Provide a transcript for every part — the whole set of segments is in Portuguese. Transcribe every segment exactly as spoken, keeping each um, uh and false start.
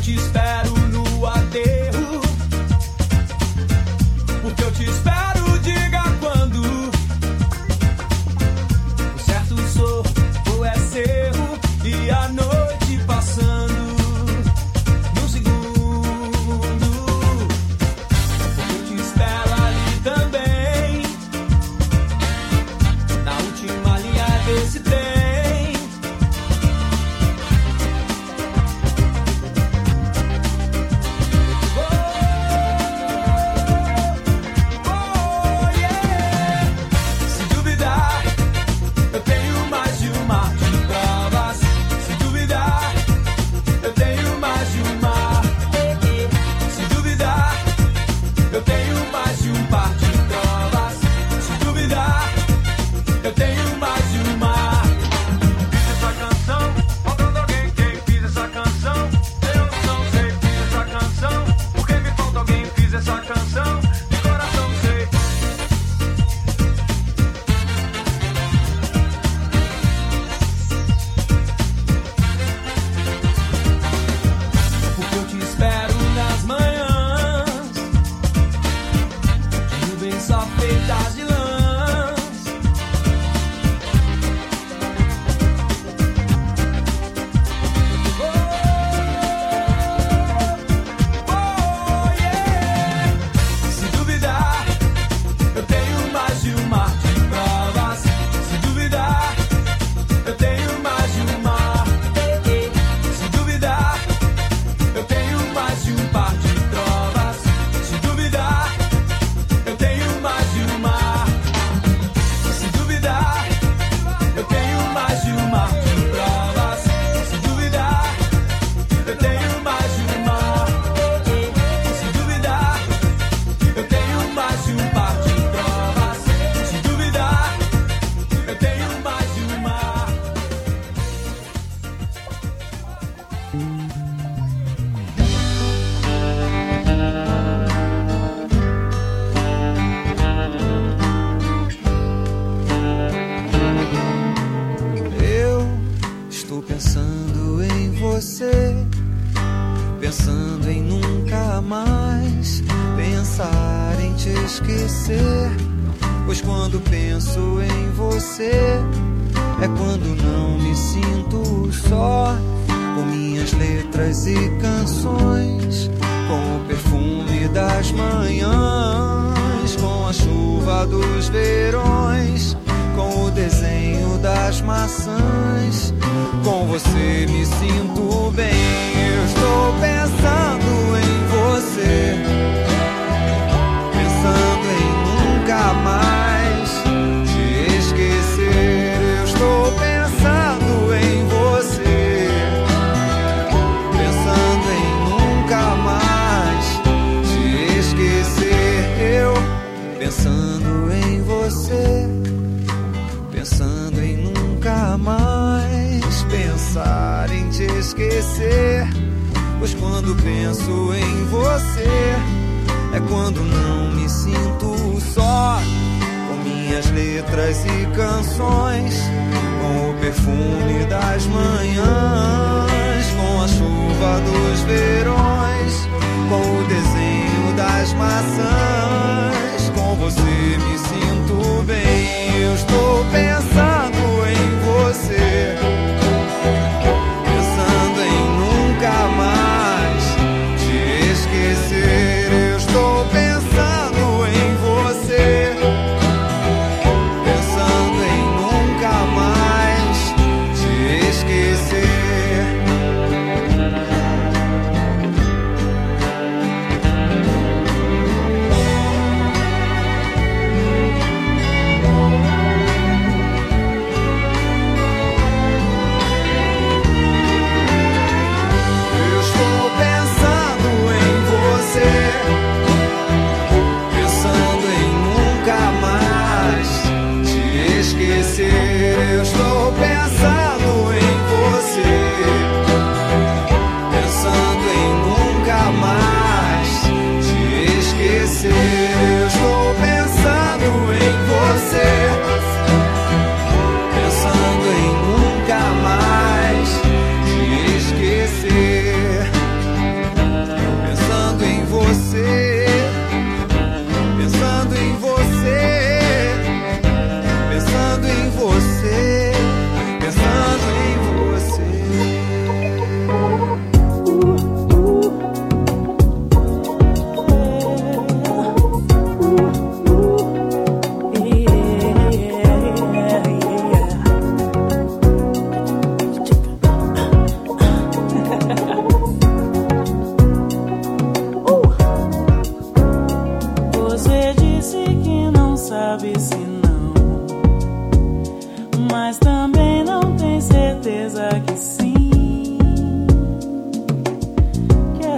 te espero no aterro. Porque eu te espero, diga quando. O certo sou ou é cerro. E a noite passando num segundo. Porque eu te espero ali também, na última linha desse trem.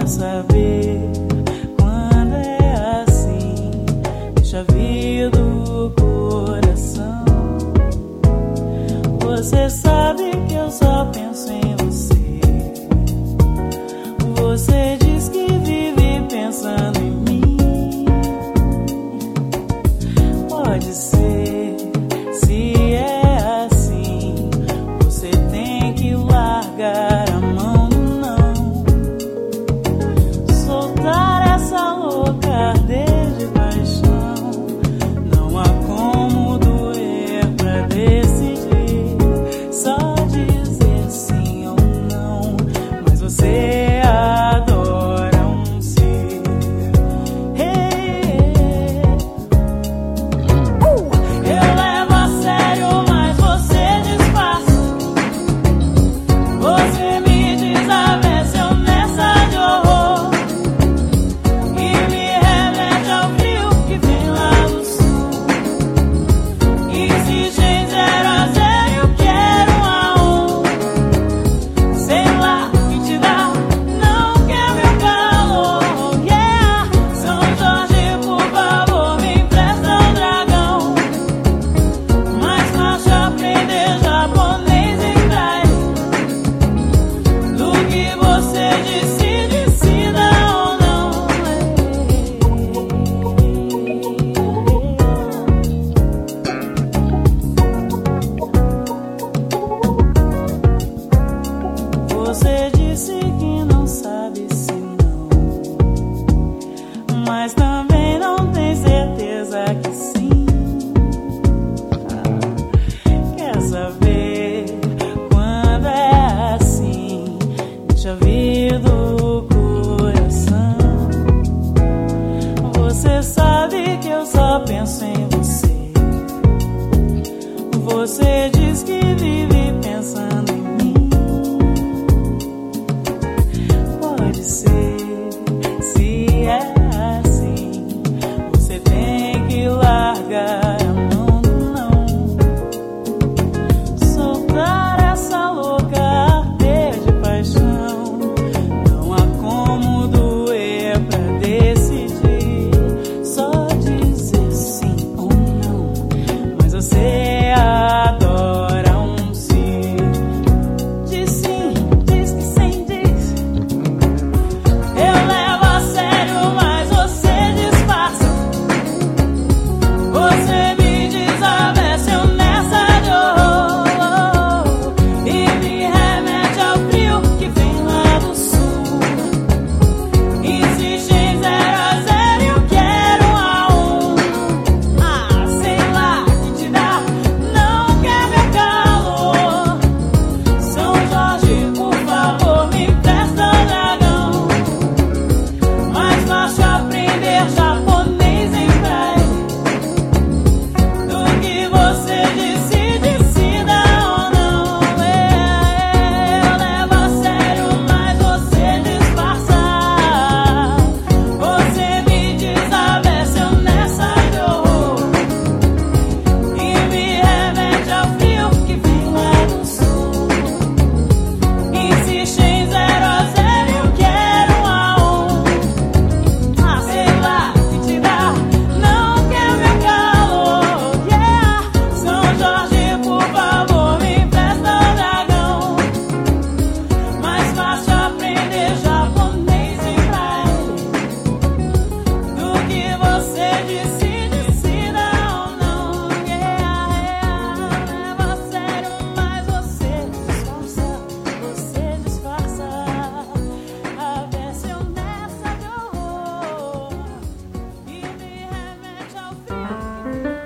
Quer saber quando é assim? Deixa vir do coração. Você sabe que eu só penso em você. Você diz que vive pensando em mim. Pode ser, se é assim, você tem que largar a mão do não. Soltar essa louca ardez de paixão. Não há como doer pra decidir. Só dizer sim ou não. Mas você adora um ser. Hey, uh! Eu levo a sério, mas você disfarça. Você me desabece, eu nessa de horror. E me remete ao frio que vem lá do sul. Exigem zero a zero, eu quero um a um. Sei lá o que te dá, não quer meu calor. Yeah. São Jorge, por favor, me empresta um dragão. Mais fácil aprender japonês e cai. Do que você decide se dá ou não. Você disse que não sabe se não, mas também não tem certeza que sim. Quer saber quando é assim? Deixa vir do coração. Você sabe que eu só penso em você. Você diz que vive pensando em mim. Pode ser, se é assim, você tem que largar a mão do não. Soltar essa louca ardez de paixão. Não há como doer pra decidir. Só dizer sim ou não. Mas você adora um sim. Diz sim, diz que sim, diz. Eu levo a sério, mas você disfarça. Você me desabece, eu nessa de horror. E me remete ao frio que vem lá do sul. Existe em zero a zero, eu quero um a um. Ah, sei lá o que te dá, não quer meu calor. São Jorge, por favor, me empresta um dragão. Mais fácil aprender japonês em praia. Do que você decide se dá ou não. Eu levo a sério, mas você disfarça. Você me desabece, eu nessa de horror. E me remete ao frio que vem lá do sul. Insiste em zero a zero, eu quero um a um. Ah, sei lá o que te dá, não quer meu calor. Yeah. São Jorge, por favor, me empresta um dragão. Mais fácil aprender japonês em praia. Do que você decide se dá ou não. Yeah, yeah. Leva a sério, mas você disfarça. Você disfarça. A versão nessa de horror. E me remete ao frio.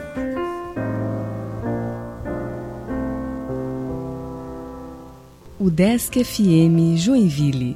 O Desk F M Joinville.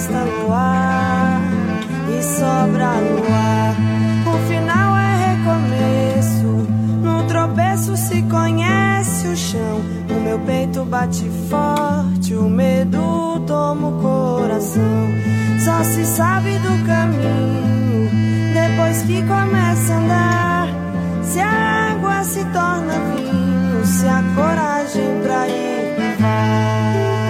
resta luar e sobra luar. O final é recomeço, no tropeço se conhece o chão. O meu peito bate forte, o medo toma o coração. Só se sabe do caminho depois que começa a andar. Se a água se torna vinho, se a coragem pra ir vai.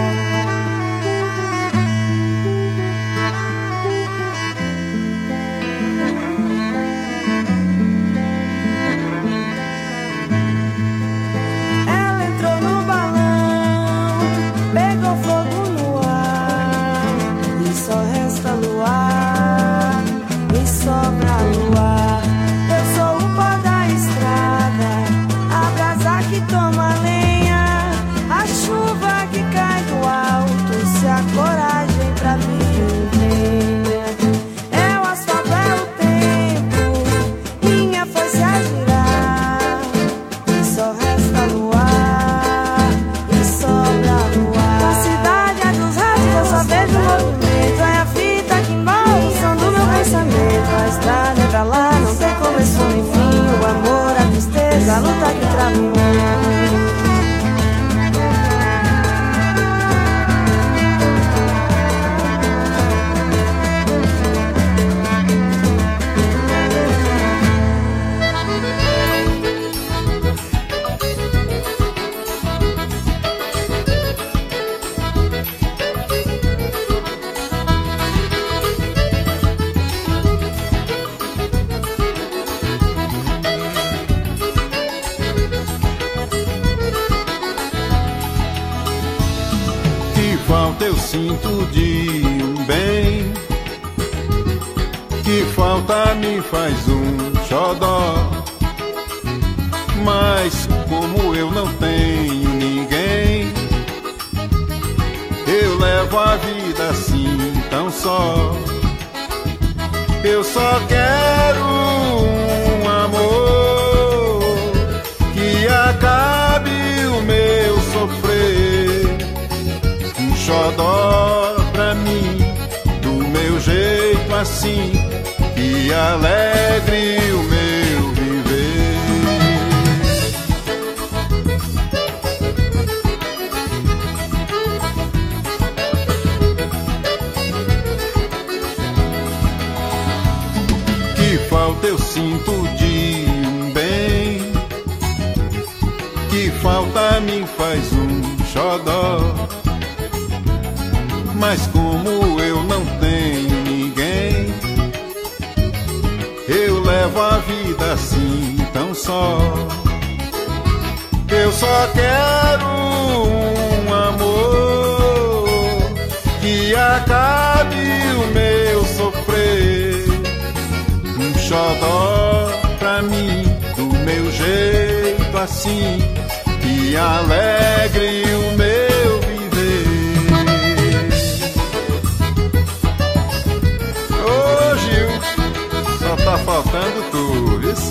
A luta que trava o mundo. Eu sinto de um bem, que falta me faz um xodó. Mas como eu não tenho ninguém, eu levo a vida assim tão só. Eu só quero um amor que acabe o meu sofrer. Um xodó pra mim, do meu jeito assim, que alegre o meu viver. Que falta eu sinto de um bem, que falta me faz um xodó. Mas como eu não tenho ninguém, eu levo a vida assim tão só. Eu só quero um amor que acabe o meu sofrer. Um xodó pra mim, do meu jeito assim, que alegre o meu viver. Tá faltando tu, isso?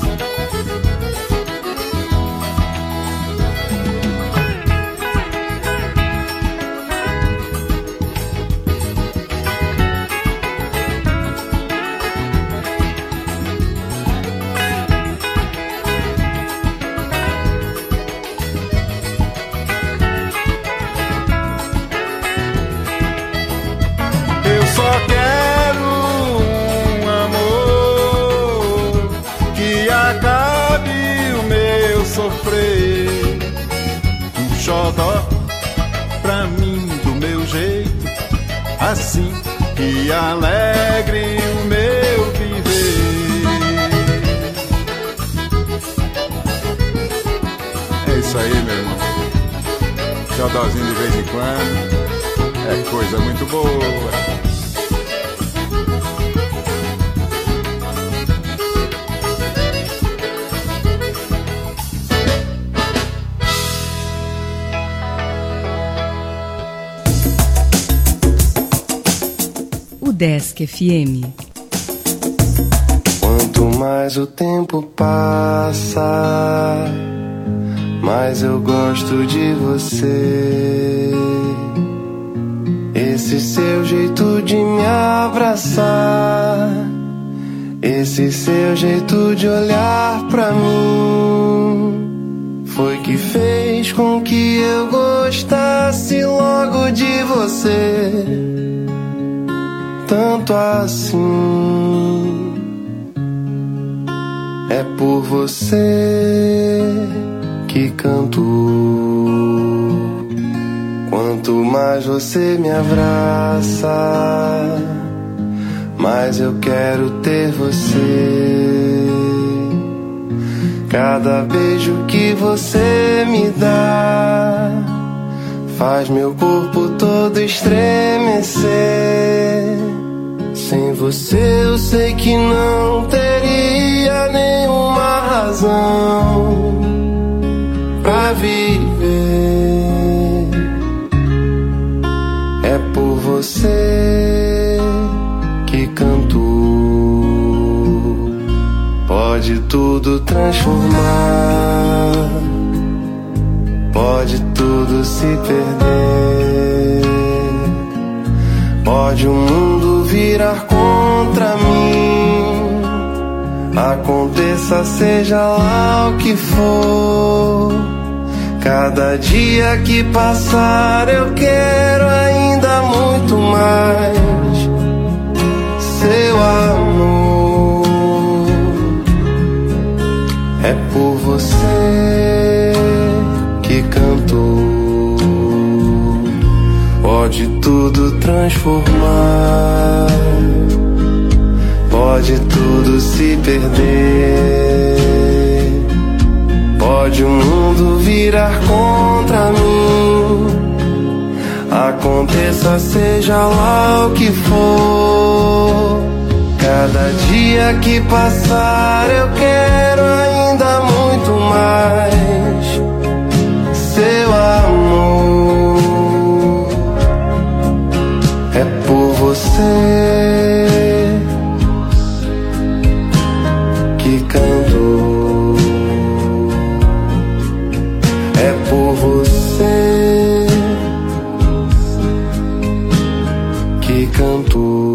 Eu só quero acabe o meu sofrer. Um xodó pra mim, do meu jeito assim, que alegre o meu viver. É isso aí, meu irmão. Xodózinho de vez em quando é coisa muito boa. Udesc F M. Quanto mais o tempo passa, mais eu gosto de você. esse seu jeito de me abraçar, esse seu jeito de olhar pra mim, foi que fez com que eu gostasse logo de você, tanto assim. É por você que canto. Quanto mais você me abraça, mais eu quero ter você. Cada beijo que você me dá faz meu corpo todo estremecer. Sem você eu sei que não teria nenhuma razão pra viver. É por você que canto. Pode tudo transformar, pode tudo se perder, pode o mundo virar contra mim, aconteça seja lá o que for. Cada dia que passar eu quero ainda muito mais seu amor. É por você que canto. Pode tudo transformar, pode tudo se perder, pode o mundo virar contra mim, aconteça seja lá o que for. Cada dia que passar eu quero ainda muito mais seu amor. É por você que canto. É por você que canto.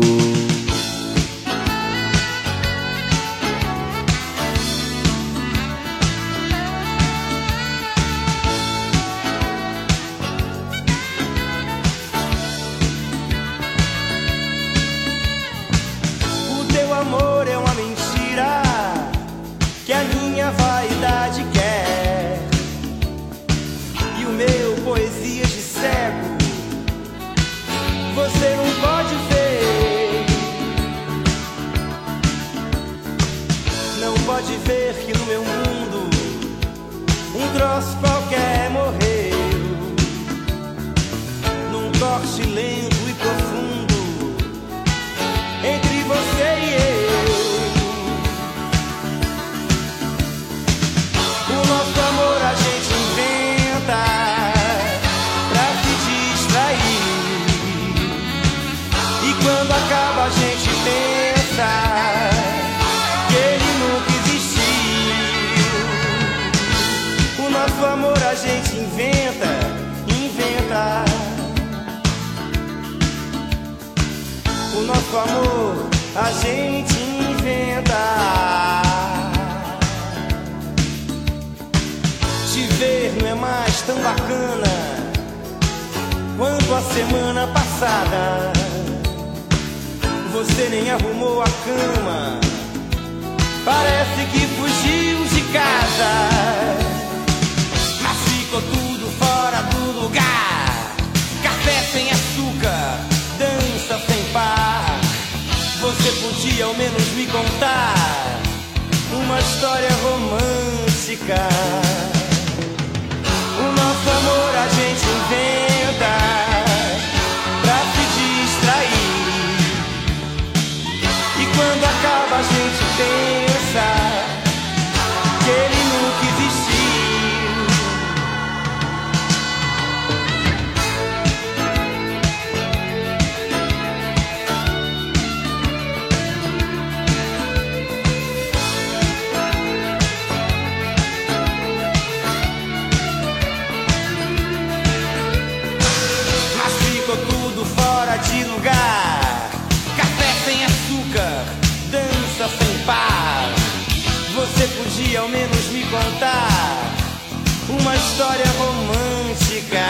podia ao menos me contar uma história romântica.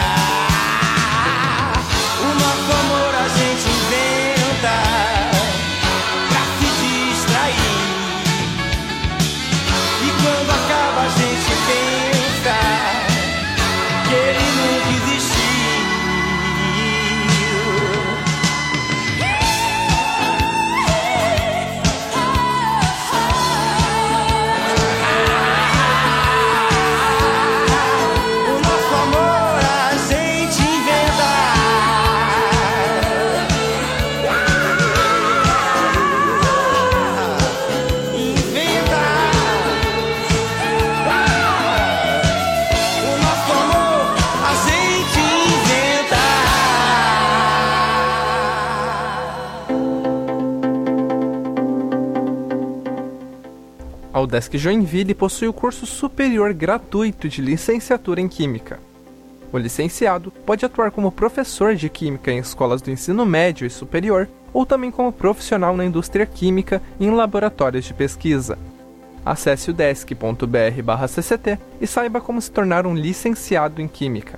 O nosso amor a gente inventa pra se distrair, e quando acaba a gente pensa que ele nunca existiu. A UDESC Joinville possui o curso superior gratuito de licenciatura em Química. O licenciado pode atuar como professor de Química em escolas do ensino médio e superior, ou também como profissional na indústria química e em laboratórios de pesquisa. Acesse udesc ponto br barra C C T e saiba como se tornar um licenciado em Química.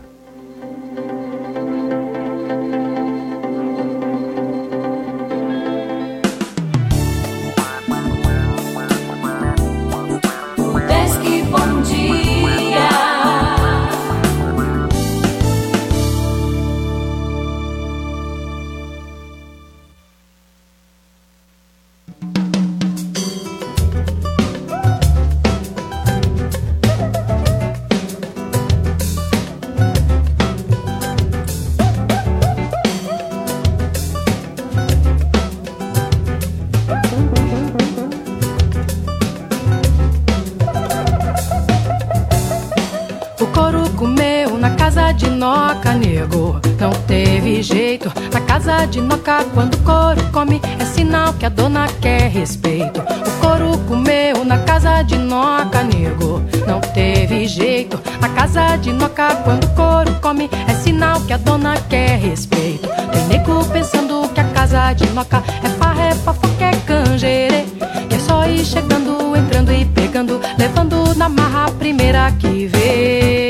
De noca, nego, não teve jeito. Na casa de noca, quando o couro come, é sinal que a dona quer respeito. O couro comeu na casa de noca, nego, não teve jeito. Na casa de noca, quando o couro come, é sinal que a dona quer respeito. Tem nego pensando que a casa de noca é farra, é fofoca, é canjerê, que é só ir chegando, entrando e pegando, levando na marra a primeira que vê.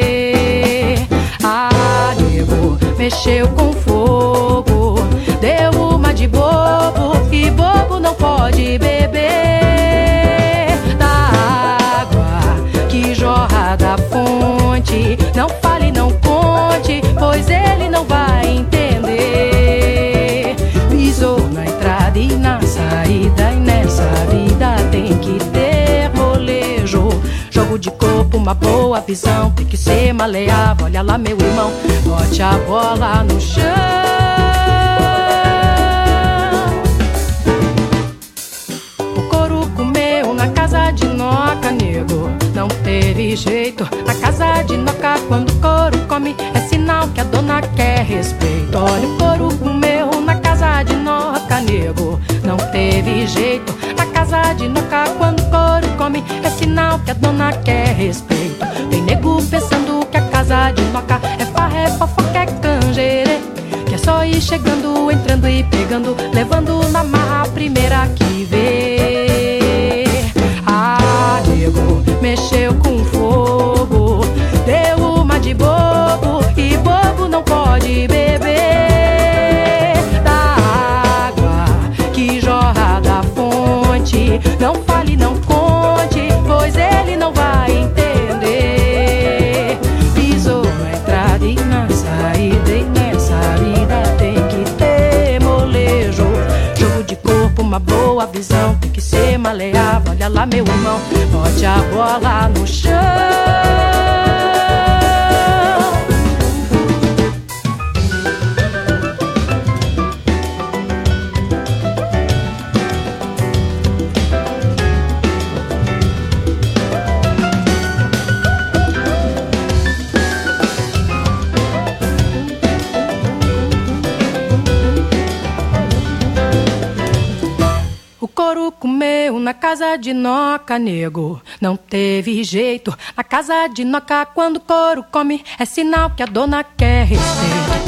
Ah, nego, mexeu com fogo, deu uma de bobo, e bobo não pode beber da água que jorra da fonte. Não fale, não conte, pois ele não vai entender. Pisou na entrada e na saída, e nessa vida tem que ter molejo. Jogo de corpo, uma boa visão, tem que ser maleável. Olha lá, meu irmão, bote a bola no chão. O couro comeu na casa de noca, nego, não teve jeito. Na casa de noca, quando o couro come, é sinal que a dona quer respeito. Olha, o couro comeu na casa de noca, nego, não teve jeito. Na casa de noca, quando o couro come, é sinal que a dona quer respeito. Tem nego pensando que a casa de noca é farra, é fofoca, é canjerê, que é só ir chegando, entrando e pegando, levando na marra a primeira que vê. Ah, nego, mexeu com fogo, deu uma de bobo, e bobo não pode beber da água que jorra da fonte. Não fale, não conte, pois ele não vai entender. Pisou na entrada e na saída, e nessa vida tem que ter molejo. Jogo de corpo, uma boa visão, tem que ser maleável. Olha lá, meu irmão, bote a bola no chão. Comeu na casa de noca, nego, não teve jeito. Na casa de noca, quando o couro come, é sinal que a dona quer respeito.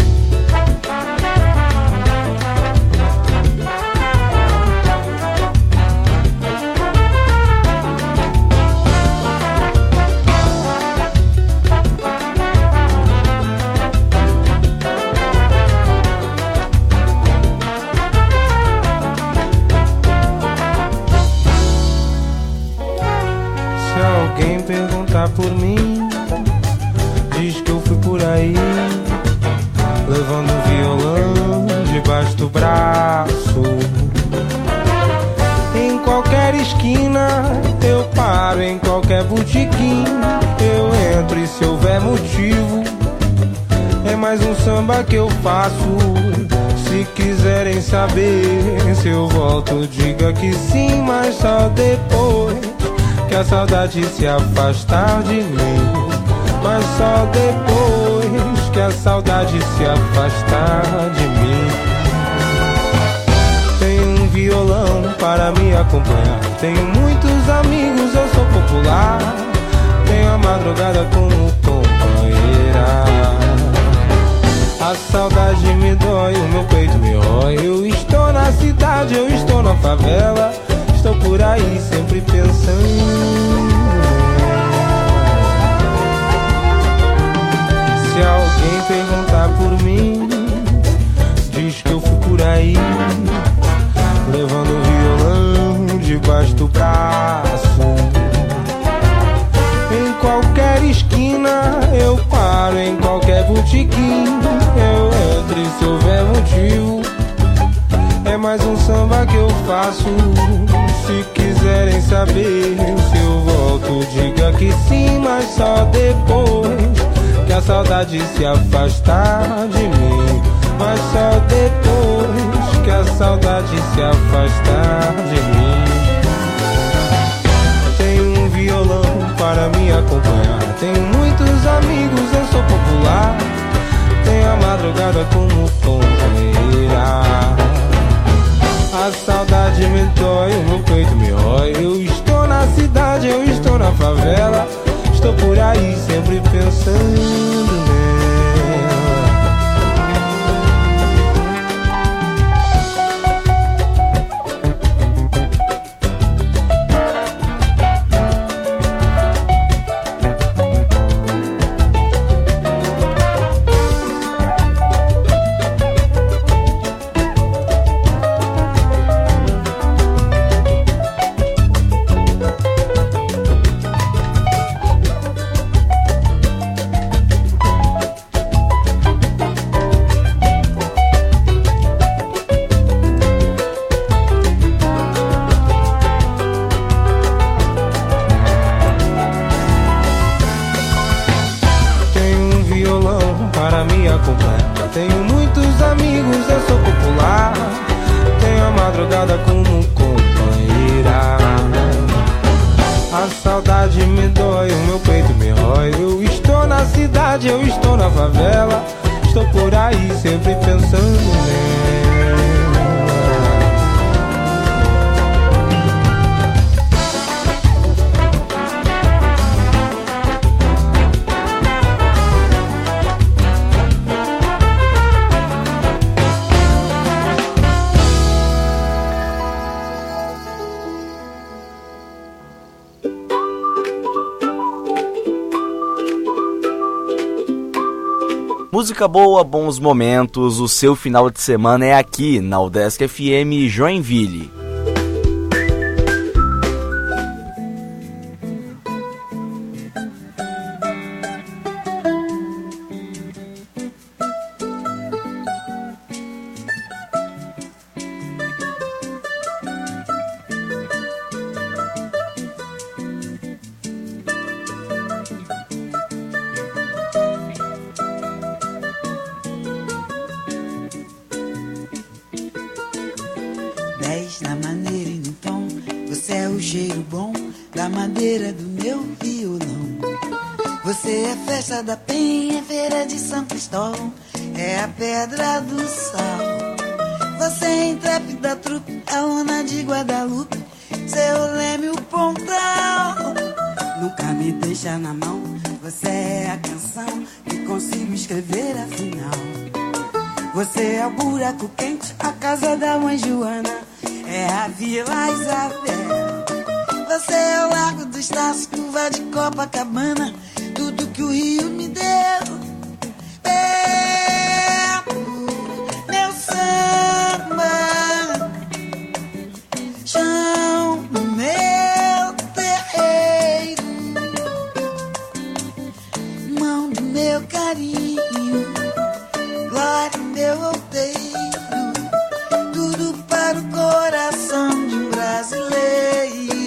esquina eu paro, em qualquer botequim eu entro, e se houver motivo é mais um samba que eu faço. Se quiserem saber se eu volto, diga que sim, mas só depois que a saudade se afastar de mim. Mas só depois que a saudade se afastar de mim. Tenho um violão para me acompanhar, tenho muitos amigos, eu sou popular, tenho a madrugada como companheira. A saudade me dói, o meu peito me rói. Eu estou na cidade, eu estou na favela, estou por aí sempre pensando. Se alguém perguntar por mim, diz que eu fui por aí, levando o violão debaixo do braço. Em qualquer esquina eu paro, em qualquer botequim eu entro, e se houver motivo é mais um samba que eu faço. Se quiserem saber se eu volto, diga que sim, mas só depois que a saudade se afastar de mim. Mas só depois que a saudade se afastar de mim. Tenho um violão para me acompanhar, tenho muitos amigos, eu sou popular, tenho a madrugada como companheira. A saudade me dói, o meu peito me rói. Eu estou na cidade, eu estou na favela, estou por aí sempre pensando nela. Tenho muitos amigos, eu sou popular, tenho a madrugada como companheira. A saudade me dói, o meu peito me rói. Eu estou na cidade, eu estou na favela, estou por aí sempre pensando nela. Música boa, bons momentos, o seu final de semana é aqui na Udesc F M Joinville. Na maneira e no tom, você é o cheiro bom da madeira do meu violão. Você é festa da penha, feira de São Cristóvão, é a pedra do sal. Você é intrépida trupe, a lona de Guadalupe, seu leme o pontral. Nunca me deixa na mão, você é a canção que consigo escrever afinal. Você é o buraco quente, a casa da mãe Joana, é a Vila Isabel. Você é o Largo do Estácio, curva de Copacabana, tudo que o Rio me deu. Perto, meu samba, chão no meu terreiro, mão do meu carinho, glória meu outeiro, tudo para o coração de um brasileiro.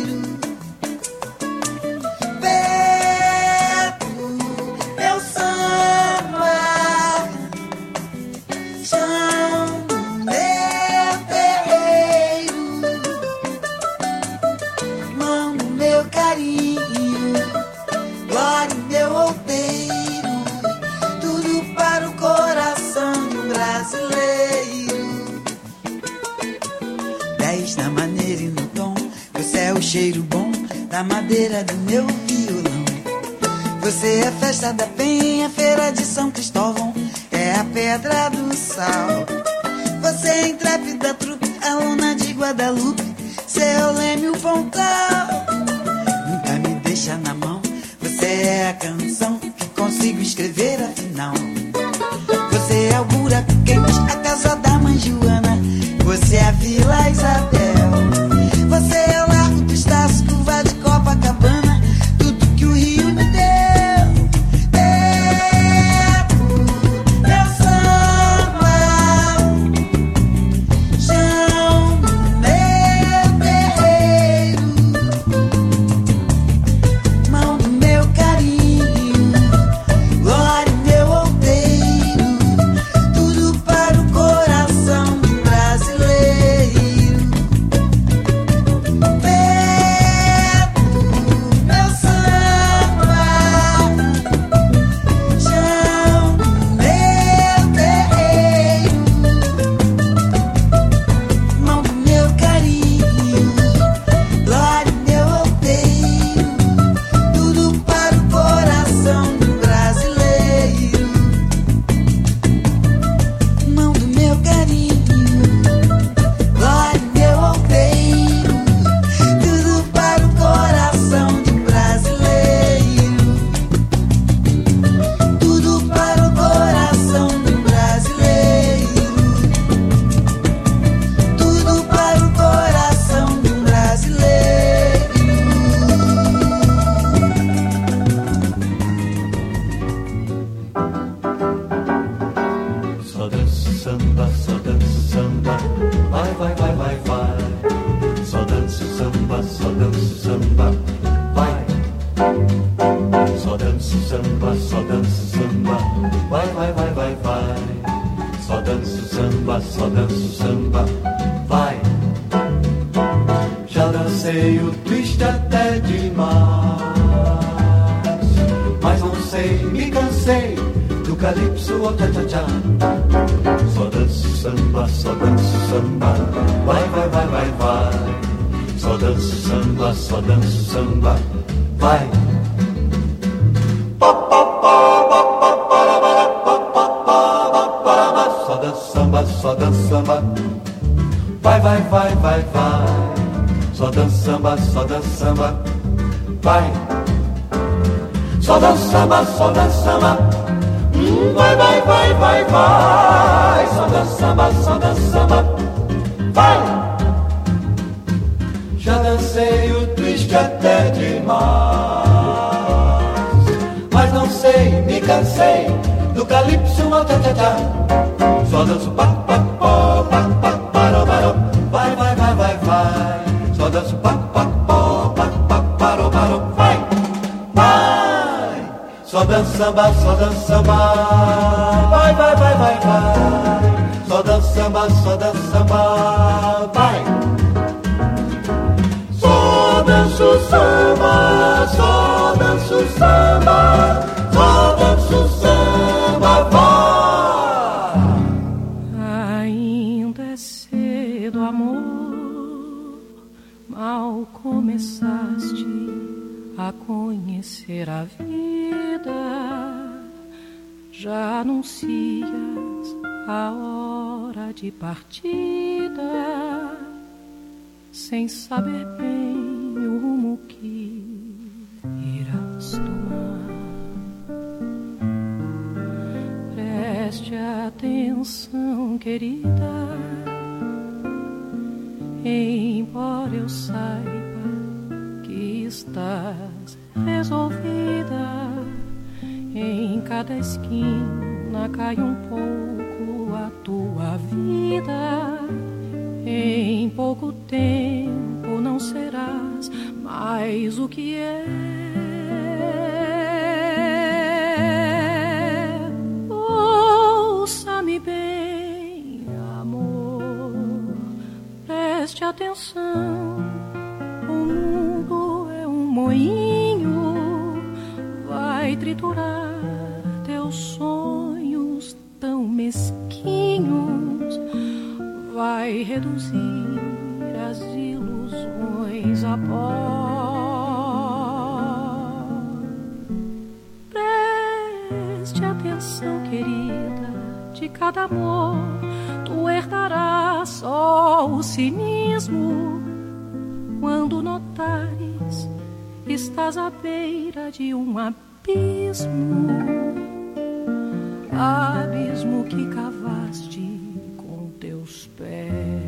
dez na maneira e no tom. Você é o cheiro bom da madeira do meu violão. Você é a festa da penha, feira de São Cristóvão, é a pedra do sal. Você é a intrépida trupe, aluna de Guadalupe, seu leme o pontal. Nunca me deixa na mão, você é a canção que consigo escrever afinal. Você é o buraco quente, a casa da mãe Joana, você é a Vila Isabel. Você é o Largo do Estácio, curva de Copacabana, tudo que o Rio me deu. Samba, só dança samba, vai, vai, vai, vai, vai. Só dança samba, só dança samba, vai. Só danço samba, só danço samba, só danço samba, vai. Ainda é cedo, amor, mal começaste a conhecer a vida, já anuncias a hora de partida, sem saber bem o rumo que irás tomar. Preste atenção, querida, embora eu saiba que estás resolvida, em cada esquina cai um pouco a tua vida. Em pouco tempo não serás mais o que é. Ouça-me bem, amor, preste atenção. O mundo é um moinho, vai triturar teus sonhos tão mesquinhos, vai reduzir as a pó. Preste atenção, querida, de cada amor tu herdarás só o cinismo. Quando notares, estás à beira de um abismo, abismo que cavaste com teus pés.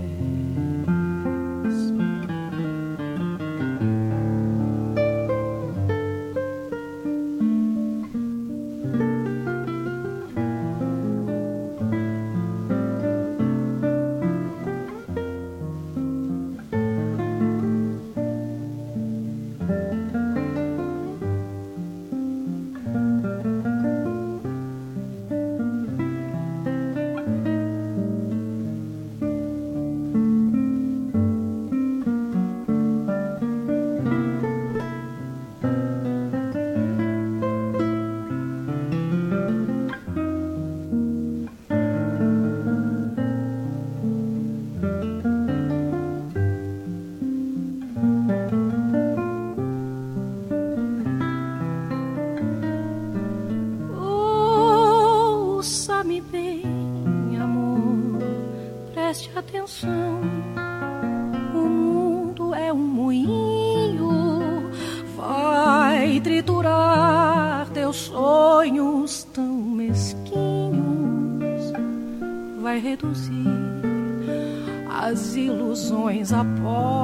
Atenção, o mundo é um moinho, vai triturar teus sonhos tão mesquinhos, vai reduzir as ilusões a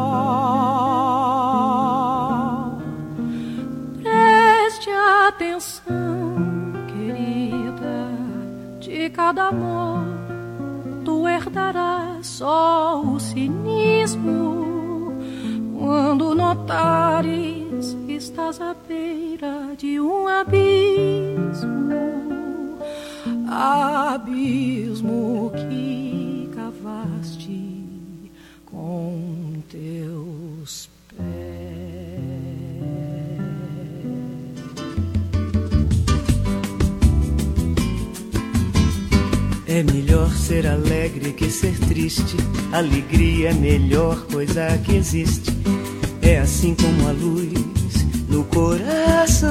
pó. Preste atenção, querida, de cada amor tu herdarás só o cinismo. Quando notares, estás à beira de um abismo, abismo que cavaste com teus pés. É melhor ser alegre que ser triste. Alegria é a melhor coisa que existe. É assim como a luz no coração.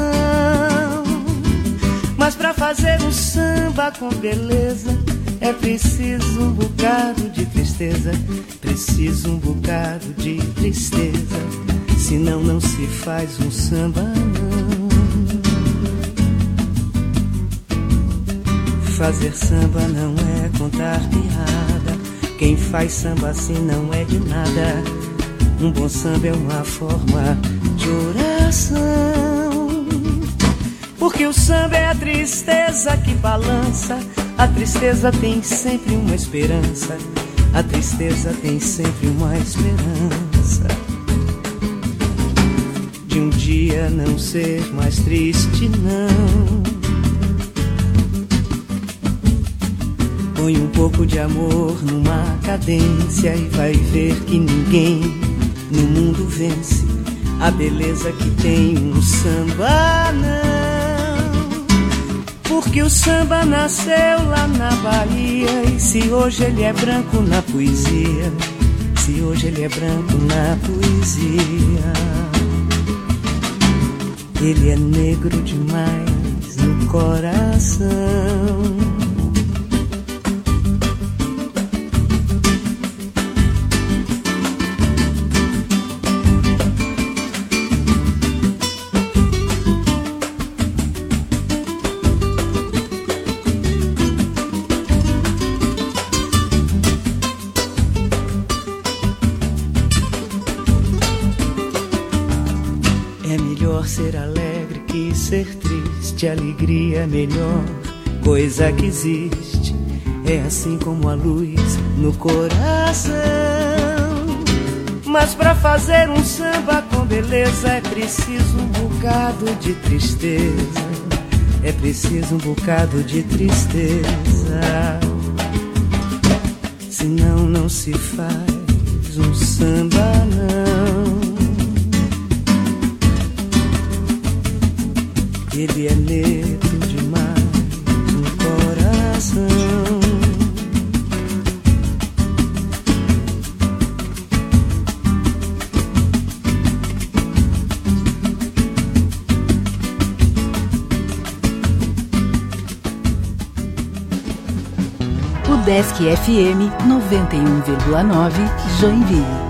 Mas pra fazer um samba com beleza é preciso um bocado de tristeza. Preciso um bocado de tristeza. Senão não se faz um samba, não. Fazer samba não é contar piada. Quem faz samba assim não é de nada. Um bom samba é uma forma de oração. Porque o samba é a tristeza que balança. A tristeza tem sempre uma esperança. A tristeza tem sempre uma esperança de um dia não ser mais triste, não. Põe um pouco de amor numa cadência e vai ver que ninguém no mundo vence a beleza que tem um samba, não. Porque o samba nasceu lá na Bahia. E se hoje ele é branco na poesia, se hoje ele é branco na poesia, ele é negro demais no coração. Ser alegre que ser triste. Alegria é a melhor coisa que existe. É assim como a luz no coração. Mas pra fazer um samba com beleza é preciso um bocado de tristeza. É preciso um bocado de tristeza. Senão não se faz um samba, não. Ele é negro demais no coração. Udesc F M noventa e um vírgula nove, Joinville.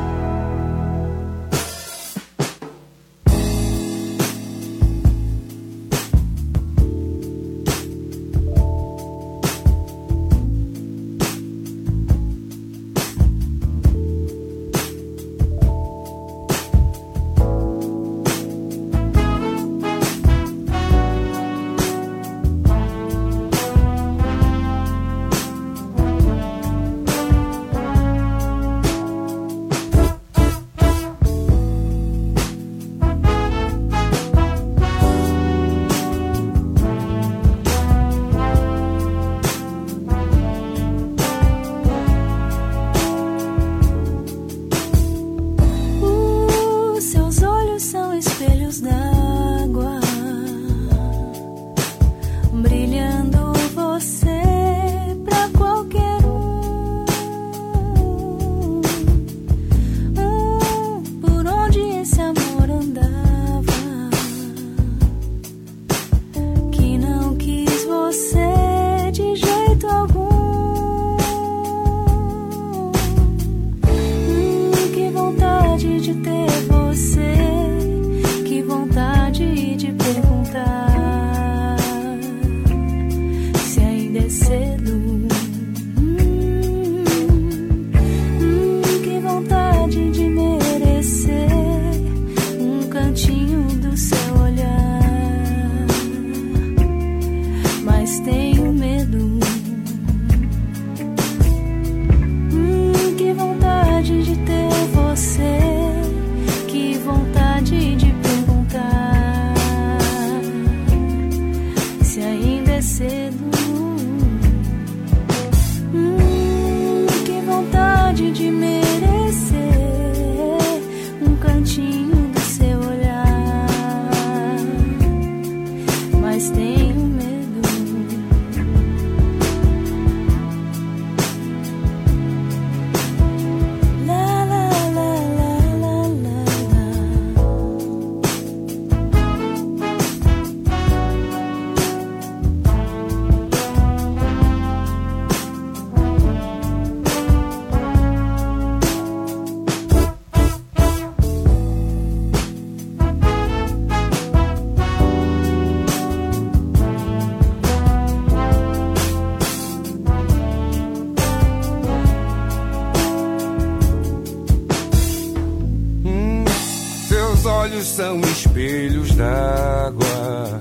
São espelhos d'água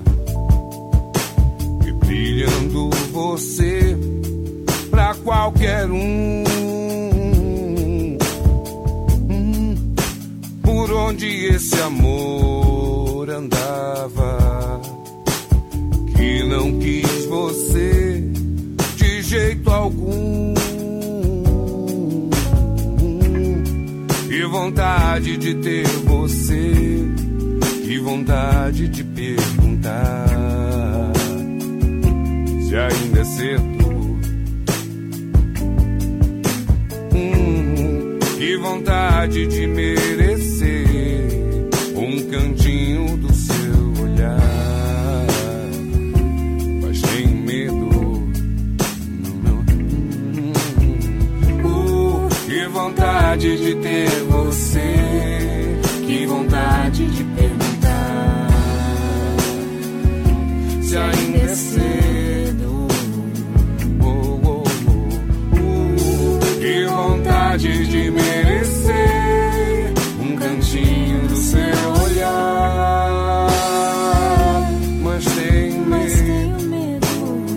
e brilhando você pra qualquer um. Hum, por onde esse amor andava, que não quis você de jeito algum. Que vontade de ter você, que vontade de perguntar se ainda é cedo. Hum, que vontade de merecer um cantinho do seu olhar. Mas tenho medo. Uh, que vontade de ter você, que vontade de perguntar se ainda é cedo. Oh, oh, oh, oh. Que vontade de merecer um cantinho do seu olhar. Mas tenho medo. Mas tenho medo.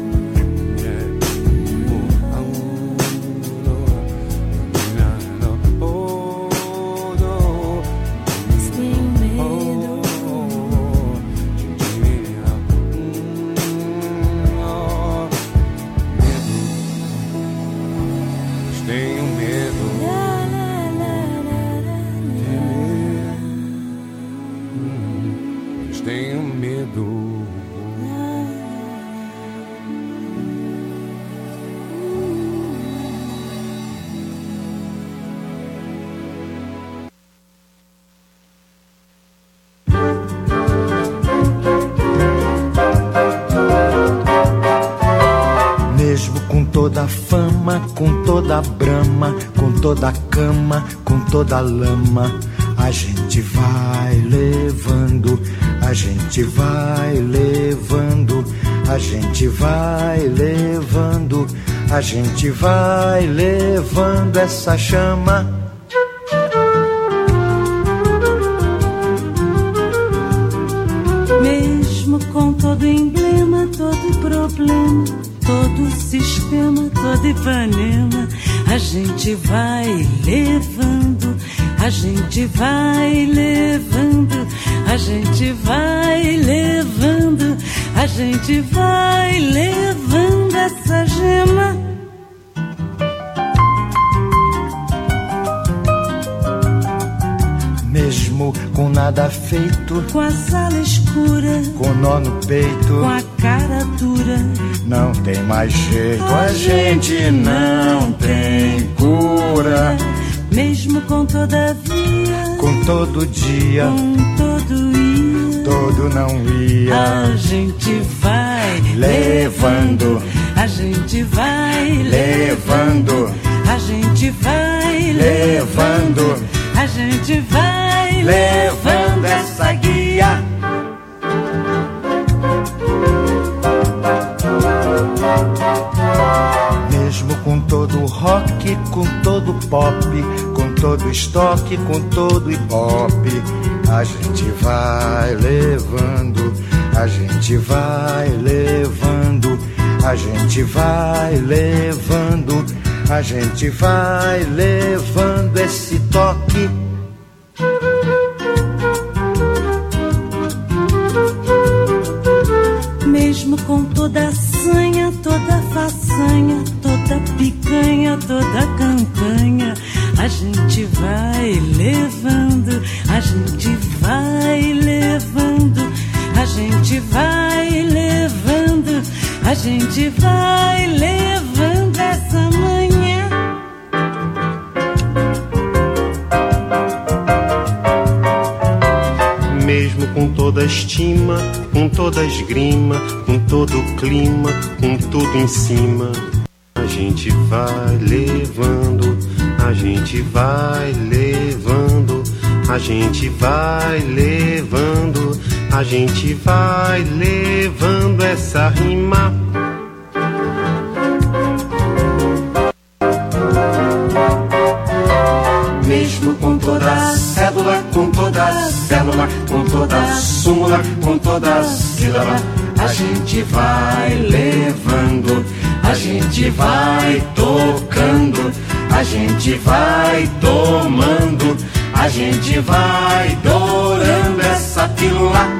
Tenho medo. Mesmo com toda a fama ama, com toda brama, com toda cama, com toda lama. A gente vai levando, a gente vai levando, a gente vai levando, a gente vai levando essa chama. Mesmo com todo emblema, todo problema, todo sistema, todo Ipanema, a gente vai levando, a gente vai levando, a gente vai levando, a gente vai levando essa gema. Mesmo com nada feito, com a sala escura, com nó no peito, com a cara dura, não tem mais jeito, a, a gente, gente não tem cura. Mesmo com todavia, com todo dia, com todo ia, todo não ia, a gente vai levando, a gente vai levando, a gente vai levando, a gente vai levando essa guia. Mesmo com todo rock, com todo pop, com todo estoque, com todo ibope, a gente vai levando, a gente vai levando, a gente vai levando, a gente vai levando esse toque. Mesmo com toda sanha, toda façanha, toda picanha, toda campanha, a gente vai levando, a gente vai levando, a gente vai levando, a gente vai levando essa manhã. Mesmo com toda estima, com toda esgrima, com todo o clima, com tudo em cima, a gente vai levando, a gente vai levando, a gente vai levando, a gente vai levando essa rima. Mesmo com toda cédula, com toda célula, com toda súmula, com toda sílaba, a gente vai levando, a gente vai tocando, a gente vai tomando, a gente vai dourando essa pílula.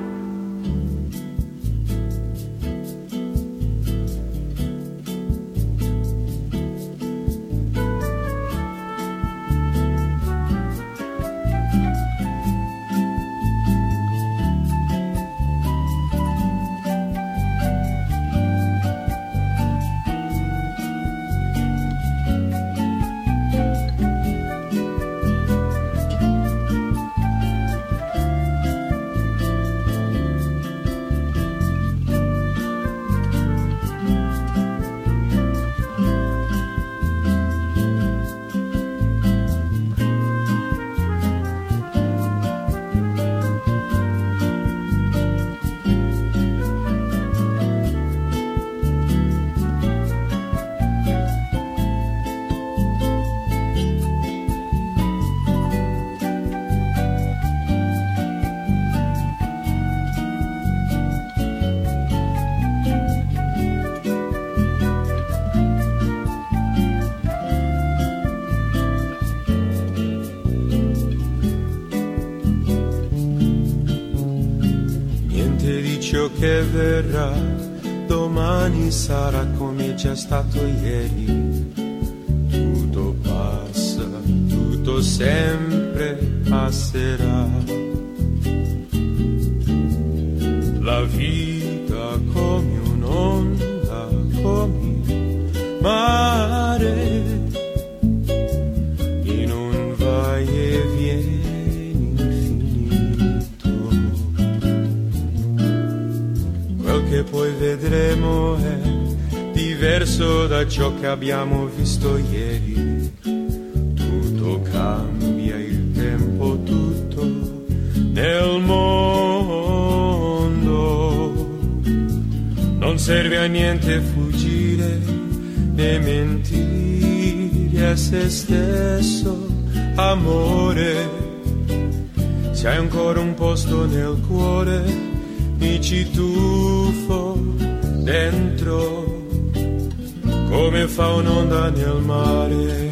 Che verrà domani sarà come già stato ieri. Tutto passa, tutto sempre passerà. La vita come un'onda, come il mare, in un vai e vieni infinito. Quel che poi vedremo è diverso diverso da ciò che abbiamo visto ieri. Tutto cambia, il tempo tutto nel mondo. Non serve a niente fuggire né mentire a se stesso, amore. Se hai ancora un posto nel cuore, mi ci tuffo dentro, come fa un'onda nel mare.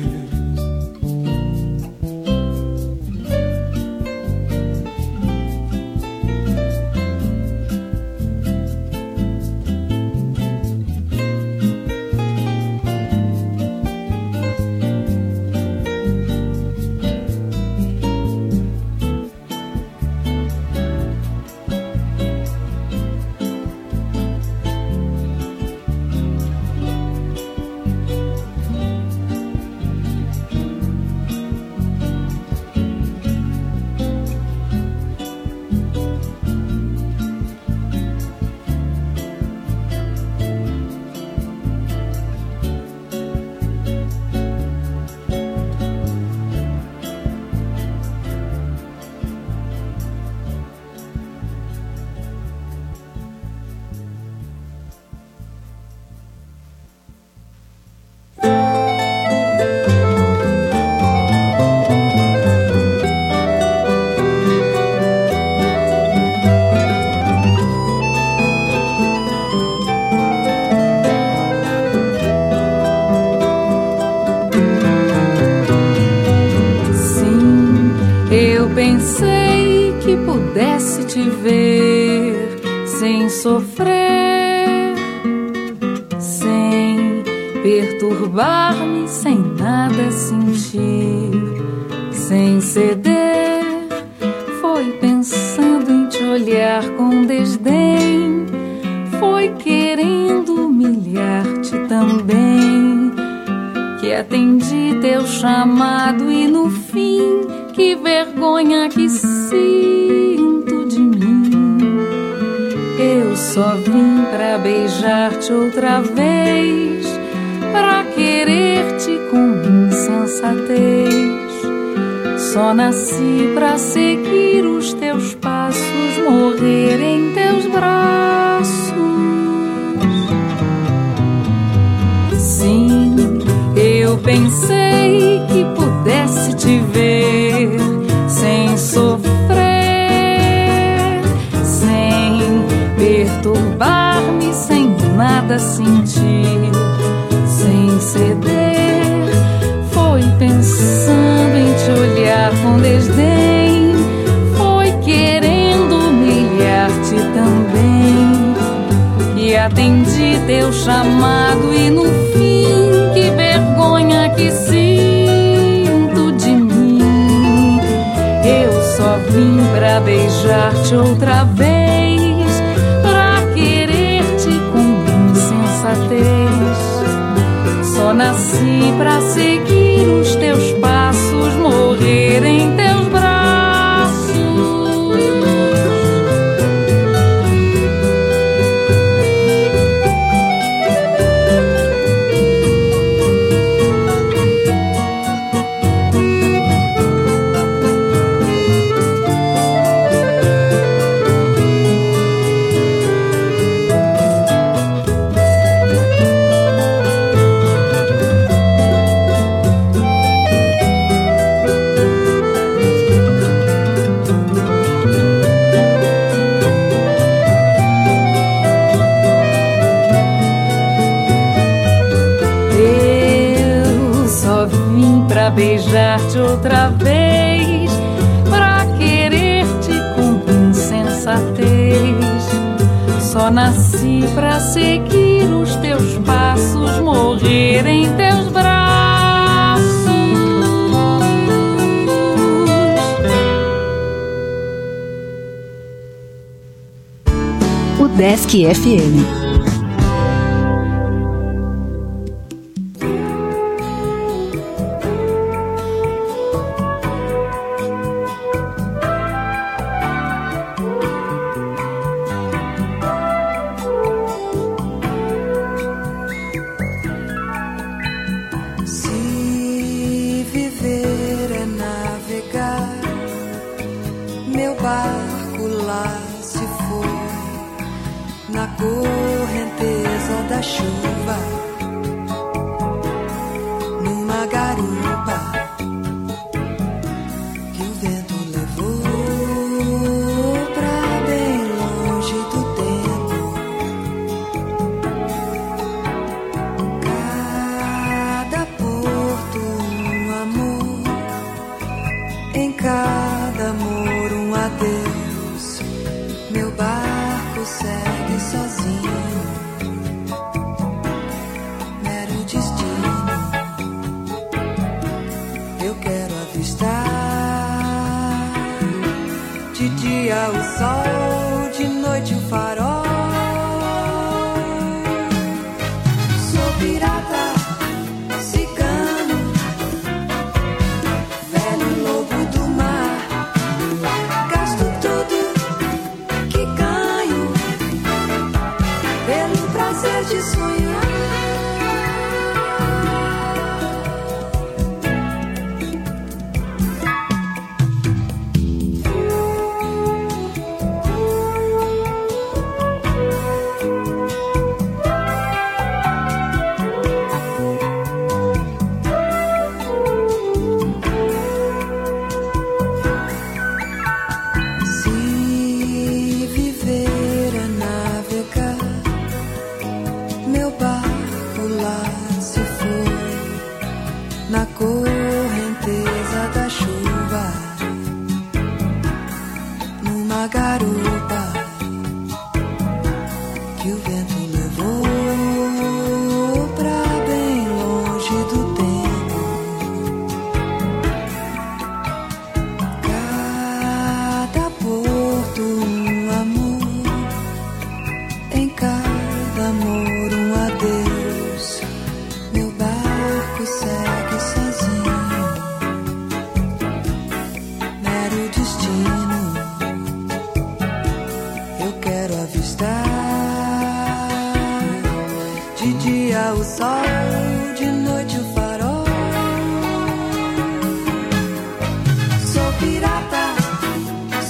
Pensei que pudesse te ver sem sofrer, sem perturbar-me, sem nada sentir, sem ceder. Foi pensando em te olhar com desdém, foi querendo humilhar-te também, que atendi teu chamado e no fim, que vergonha que sinto de mim. Eu só vim pra beijar-te outra vez, pra querer-te com insensatez. Só nasci pra seguir os teus passos, morrer em teus braços. Sim, eu pensei que pudesse te ver sem sofrer, sem perturbar-me, sem nada sentir, sem ceder. Foi pensando em te olhar com desdém, foi querendo humilhar-te também, e atendi teu chamado e no fim, que vergonha que sinto de mim. Eu só vim pra beijar-te outra vez, pra querer-te com insensatez. Só nasci pra seguir os teus passos, morrer em teus braços. Pra beijar-te outra vez, pra querer-te com insensatez. Só nasci pra seguir os teus passos, morrer em teus braços. O Desk F M. meu barco lá se foi na correnteza da chuva, numa garupa que o vento levou pra bem longe do tempo. Cada porto um amor, em cada amor um adeus. Meu barco segue sozinho, mero destino. Eu quero avistar de dia o sol, de noite o farol. Sou pirata, cigano, velho lobo do mar. Gasto tudo que ganho pelo prazer de sonhar. Se viver a navegar, meu barco lá se foi na correnteza da chuva, numa garupa que o vento levou pra bem longe do tempo. Cada porto um amor, em cada amor um adeus. Meu barco segue sozinho, mero destino. Eu quero avistar de dia o sol,